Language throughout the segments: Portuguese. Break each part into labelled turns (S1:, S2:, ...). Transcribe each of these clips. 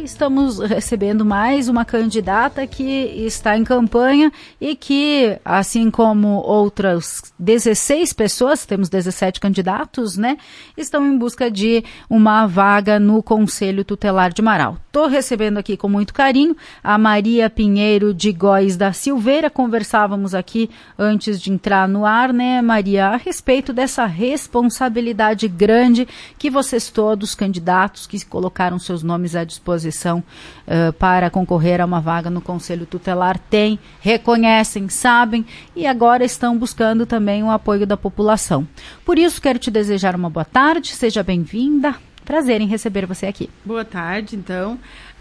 S1: estamos recebendo mais uma candidata que está em campanha e que, assim como outras 16 pessoas, temos 17 candidatos, né, estão em busca de uma vaga no Conselho Tutelar de Marau. Estou recebendo aqui com muito carinho a Maria Pinheiro de Góes da Silveira. Conversávamos aqui antes de entrar no ar, né, Maria, a respeito dessa responsabilidade grande que vocês todos, candidatos que colocaram seus nomes à disposição para concorrer a uma vaga no Conselho Tutelar, têm, reconhecem, sabem e agora estão buscando também o apoio da população. Por isso, quero te desejar uma boa tarde, seja bem-vinda. Prazer em receber você aqui.
S2: Boa tarde, então.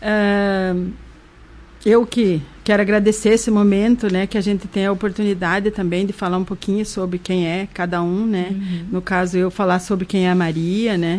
S2: Eu que quero agradecer esse momento, né, que a gente tem a oportunidade também de falar um pouquinho sobre quem é cada um, né. Uhum. No caso, eu falar sobre quem é a Maria, né,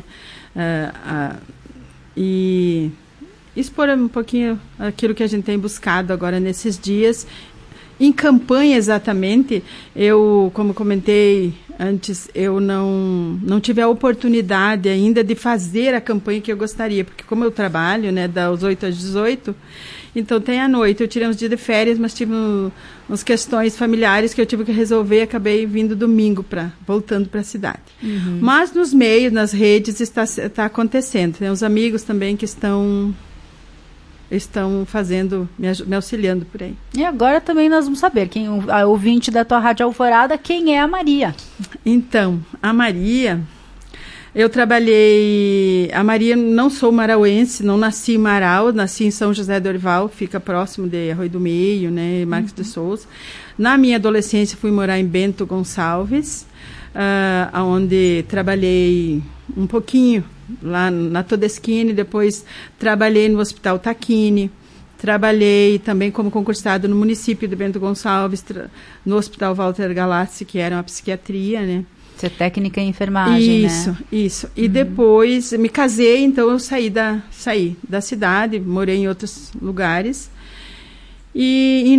S2: e expor um pouquinho aquilo que a gente tem buscado agora nesses dias. Em campanha, exatamente, eu, como comentei antes, eu não tive a oportunidade ainda de fazer a campanha que eu gostaria, porque como eu trabalho, né, das 8 às 18, então tem à noite, eu tirei uns dias de férias, mas tive umas questões familiares que eu tive que resolver e acabei vindo domingo, voltando para a cidade. Uhum. Mas nos meios, nas redes, está acontecendo. Tem uns amigos também que estão fazendo, me auxiliando por aí.
S1: E agora também nós vamos saber, a ouvinte da tua Rádio Alvorada, quem é a Maria?
S2: Então, a Maria, eu trabalhei, a Maria, não sou marauense, não nasci em Marau, nasci em São José do Orival, fica próximo de Arroio do Meio, né, Marcos de Souza. Na minha adolescência fui morar em Bento Gonçalves, onde trabalhei um pouquinho lá na Todeschini, depois trabalhei no Hospital Taquini, trabalhei também como concursado no município de Bento Gonçalves, no Hospital Walter Galassi, que era uma psiquiatria, né?
S1: Você é técnica em enfermagem,
S2: Isso. E depois me casei, então eu saí da cidade, morei em outros lugares. E em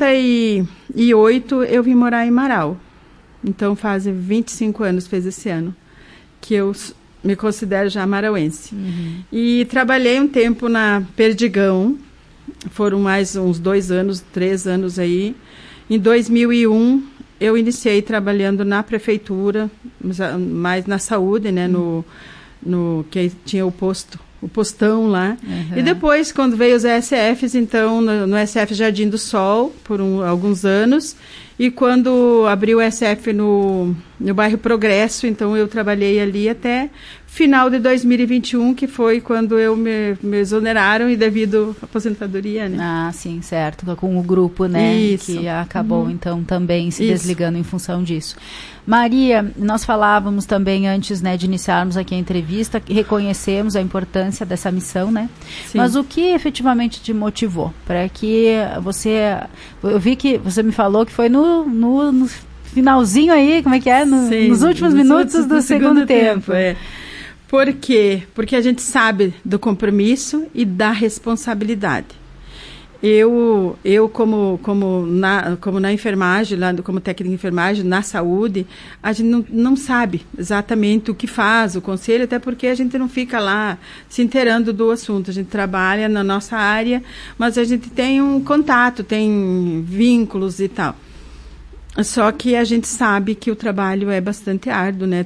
S2: 98 eu vim morar em Marau. Então faz 25 anos, fez esse ano, que eu me considero já marauense. Uhum. E trabalhei um tempo na Perdigão, foram mais uns 2 anos, 3 anos aí. Em 2001, eu iniciei trabalhando na prefeitura, mais na saúde, né, no que tinha o postão lá. Uhum. E depois, quando veio os ESFs, então, no SF Jardim do Sol, por alguns anos. E quando abriu o SF no bairro Progresso, então eu trabalhei ali até final de 2021, que foi quando me exoneraram e devido à aposentadoria, né?
S1: Ah, sim, certo. Com o grupo, né?
S2: Isso.
S1: Que acabou, então, também se desligando em função disso. Maria, nós falávamos também antes, né, de iniciarmos aqui a entrevista, reconhecemos a importância dessa missão, né? Sim. Mas o que efetivamente te motivou para que você... Eu vi que você me falou que foi no finalzinho aí, como é que é? Nos últimos minutos do segundo tempo.
S2: É. Por quê? Porque a gente sabe do compromisso e da responsabilidade. Eu como na enfermagem, lá como técnica de enfermagem, na saúde, a gente não sabe exatamente o que faz o conselho, até porque a gente não fica lá se inteirando do assunto. A gente trabalha na nossa área, mas a gente tem um contato, tem vínculos e tal. Só que a gente sabe que o trabalho é bastante árduo, né?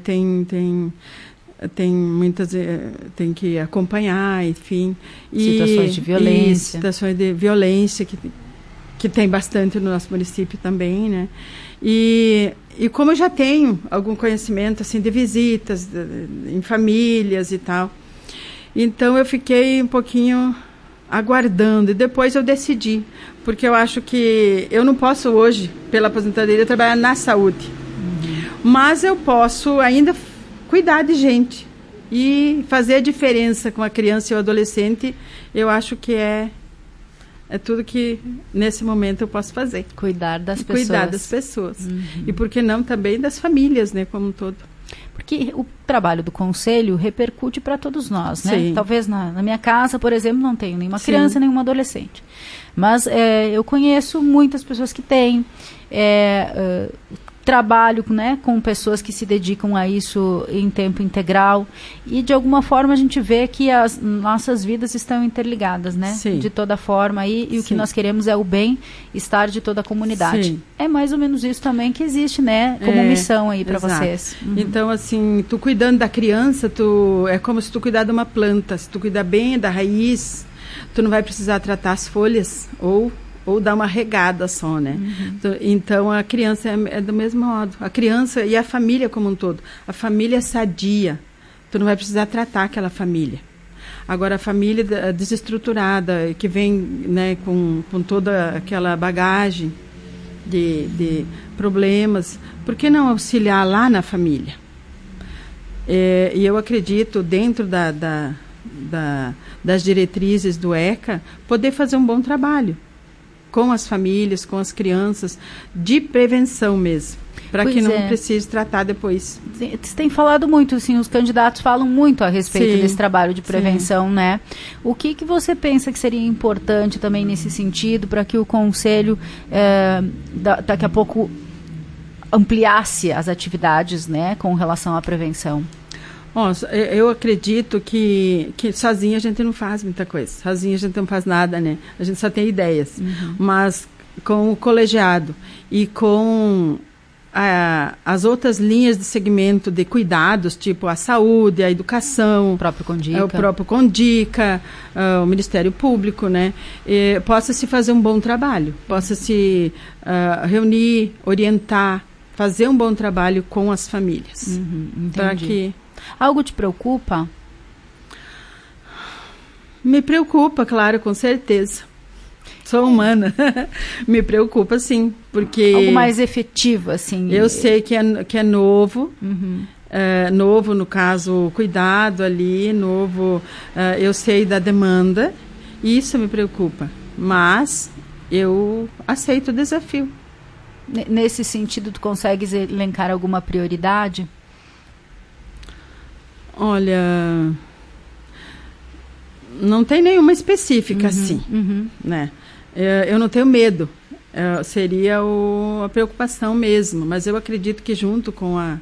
S2: Tem que acompanhar, enfim.
S1: Situações de violência.
S2: Situações de violência que tem bastante no nosso município também, né? E como eu já tenho algum conhecimento, assim, de visitas em famílias e tal, então eu fiquei um pouquinho aguardando e depois eu decidi, porque eu acho que eu não posso hoje, pela aposentadoria, trabalhar na saúde, mas eu posso ainda cuidar de gente e fazer a diferença com a criança e o adolescente. Eu acho que é tudo que nesse momento eu posso fazer.
S1: Cuidar das pessoas.
S2: Cuidar das pessoas. Uhum. E por que não também das famílias, né, como um todo.
S1: Porque o trabalho do conselho repercute para todos nós, né?
S2: Sim.
S1: Talvez na minha casa, por exemplo, não tenho nenhuma criança, nenhuma adolescente. Mas eu conheço muitas pessoas que têm. trabalho, né, com pessoas que se dedicam a isso em tempo integral, e de alguma forma a gente vê que as nossas vidas estão interligadas, né?
S2: Sim.
S1: De toda forma, e o que nós queremos é o bem-estar de toda a comunidade.
S2: Sim.
S1: É mais ou menos isso também que existe, né, como missão aí para vocês.
S2: Então, assim, tu cuidando da criança, é como se tu cuidar de uma planta. Se tu cuidar bem da raiz, tu não vai precisar tratar as folhas ou dar uma regada só, né? Então, a criança é do mesmo modo. A criança e a família como um todo. A família sadia. Tu não vai precisar tratar aquela família. Agora, a família desestruturada, que vem, né, com toda aquela bagagem de problemas, por que não auxiliar lá na família? E eu acredito, dentro das diretrizes do ECA, poder fazer um bom trabalho com as famílias, com as crianças, de prevenção mesmo, para que não precise tratar depois.
S1: Você tem falado muito, assim, os candidatos falam muito a respeito desse trabalho de prevenção, né? O que você pensa que seria importante também nesse sentido, para que o Conselho daqui a pouco ampliasse as atividades, né, com relação à prevenção?
S2: Eu acredito que sozinha a gente não faz muita coisa. Sozinha a gente não faz nada, né? A gente só tem ideias. Mas com o colegiado e com as outras linhas de segmento de cuidados, tipo a saúde, a educação,
S1: o próprio Condica,
S2: o Ministério Público, né? Possa-se fazer um bom trabalho, possa-se reunir, orientar, fazer um bom trabalho com as famílias. Para que...
S1: Algo te preocupa?
S2: Me preocupa, claro, com certeza. Sou humana. Me preocupa, sim, porque...
S1: Algo mais efetivo, assim.
S2: Eu sei que é novo. Novo, no caso, cuidado ali, novo. Eu sei da demanda. E isso me preocupa. Mas eu aceito o desafio.
S1: Nesse sentido, tu consegues elencar alguma prioridade?
S2: Olha, não tem nenhuma específica assim, né? Eu não tenho medo, seria a preocupação mesmo, mas eu acredito que junto com a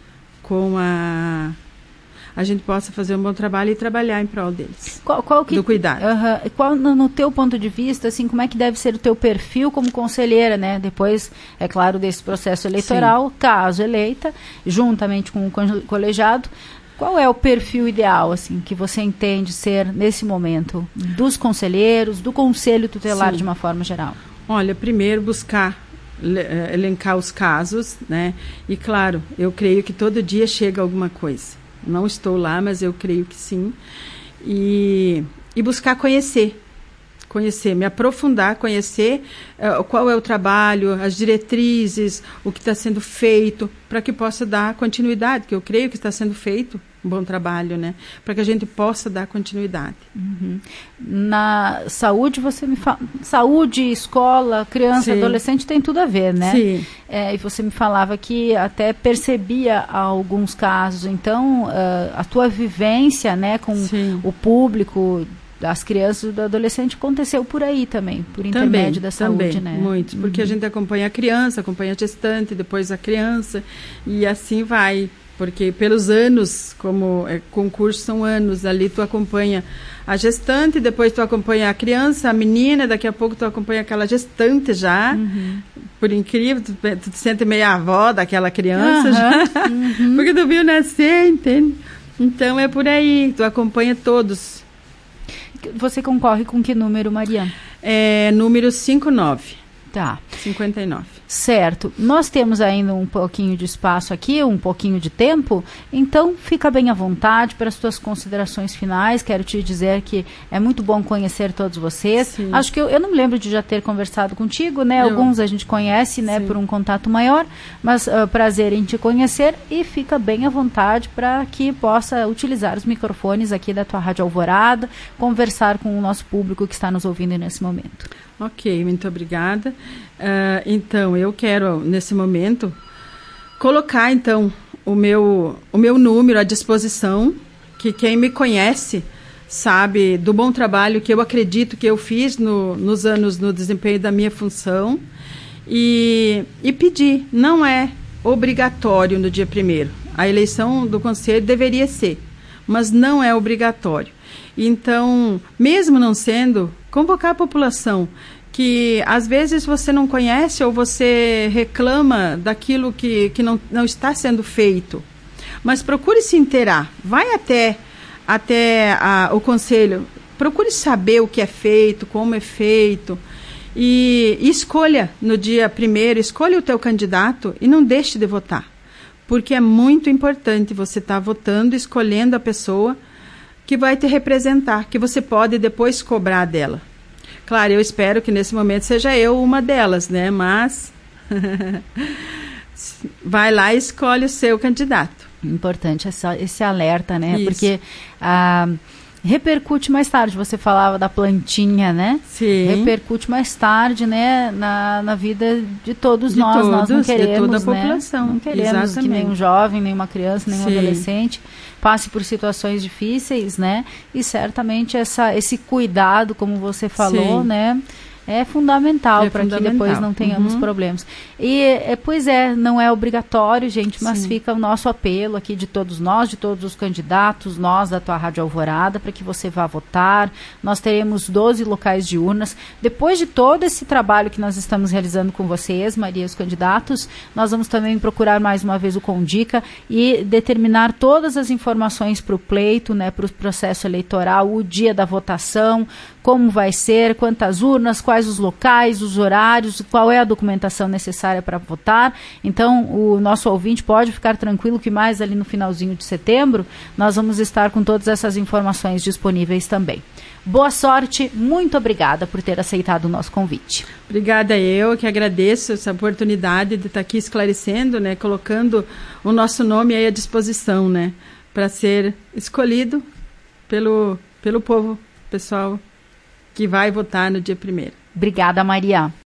S2: gente possa fazer um bom trabalho e trabalhar em prol deles, do cuidado.
S1: Qual, no teu ponto de vista, assim, como é que deve ser o teu perfil como conselheira, né? Depois, é claro, desse processo eleitoral, caso eleita, juntamente com o colegiado, qual é o perfil ideal, assim, que você entende ser, nesse momento, dos conselheiros, do Conselho Tutelar de uma forma geral?
S2: Olha, primeiro buscar elencar os casos, né? E, claro, eu creio que todo dia chega alguma coisa. Não estou lá, mas eu creio que sim. E buscar conhecer, me aprofundar, conhecer qual é o trabalho, as diretrizes, o que está sendo feito, para que possa dar continuidade, que eu creio que está sendo feito um bom trabalho, né? Para que a gente possa dar continuidade.
S1: Na saúde, você me fala... Saúde, escola, criança, adolescente, tem tudo a ver, né?
S2: Sim.
S1: E você me falava que até percebia alguns casos. Então, a tua vivência, né, com o público... das crianças e do adolescente aconteceu por aí também, por intermédio da saúde, né?
S2: Muito, porque a gente acompanha a criança, acompanha a gestante, depois a criança, e assim vai, porque pelos anos, como concurso são anos, ali tu acompanha a gestante, depois tu acompanha a criança, a menina, daqui a pouco tu acompanha aquela gestante já, por incrível, tu te sente meio avó daquela criança já, porque tu viu nascer, entende? Então é por aí, tu acompanha todos.
S1: Você concorre com que número, Maria?
S2: Número 59.
S1: Tá.
S2: 59.
S1: Certo. Nós temos ainda um pouquinho de espaço aqui, um pouquinho de tempo, então fica bem à vontade para as suas considerações finais. Quero te dizer que é muito bom conhecer todos vocês. Sim. Acho que eu não me lembro de já ter conversado contigo, né? Alguns a gente conhece, né, por um contato maior, mas prazer em te conhecer, e fica bem à vontade para que possa utilizar os microfones aqui da tua Rádio Alvorada, conversar com o nosso público que está nos ouvindo nesse momento.
S2: Ok, muito obrigada. Então, eu quero, nesse momento, colocar, então, o meu número à disposição, que quem me conhece sabe do bom trabalho que eu acredito que eu fiz nos anos no desempenho da minha função, e pedir, não é obrigatório no dia 1º. A eleição do conselho deveria ser, mas não é obrigatório. Então, mesmo não sendo, convocar a população, que às vezes você não conhece ou você reclama daquilo que não está sendo feito, mas procure se inteirar, vai até o conselho, procure saber o que é feito, como é feito, e escolha no dia 1º, escolha o teu candidato e não deixe de votar, porque é muito importante você estar votando, escolhendo a pessoa que vai te representar, que você pode depois cobrar dela. Claro, eu espero que nesse momento seja eu uma delas, né? Mas vai lá e escolhe o seu candidato.
S1: Importante esse alerta, né? Isso. Porque repercute mais tarde, você falava da plantinha, né?
S2: Sim.
S1: Repercute mais tarde, né, na vida de todos nós. Nós não queremos,
S2: de toda a população.
S1: Não queremos Exatamente. Que nenhum jovem, nenhuma criança, nenhum adolescente passe por situações difíceis, né? E certamente esse cuidado, como você falou, né? É fundamental para que depois não tenhamos problemas. E, pois não é obrigatório, gente, mas fica o nosso apelo aqui de todos nós, de todos os candidatos, nós da tua Rádio Alvorada, para que você vá votar. Nós teremos 12 locais de urnas. Depois de todo esse trabalho que nós estamos realizando com vocês, Maria, os candidatos, nós vamos também procurar mais uma vez o Condica e determinar todas as informações para o pleito, né, para o processo eleitoral, o dia da votação, como vai ser, quantas urnas, quais os locais, os horários, qual é a documentação necessária para votar. Então, o nosso ouvinte pode ficar tranquilo que mais ali no finalzinho de setembro, nós vamos estar com todas essas informações disponíveis também. Boa sorte, muito obrigada por ter aceitado o nosso convite.
S2: Obrigada, eu que agradeço essa oportunidade de estar aqui esclarecendo, né, colocando o nosso nome aí à disposição, né, para ser escolhido pelo povo, pessoal que vai votar no dia 1º.
S1: Obrigada, Maria.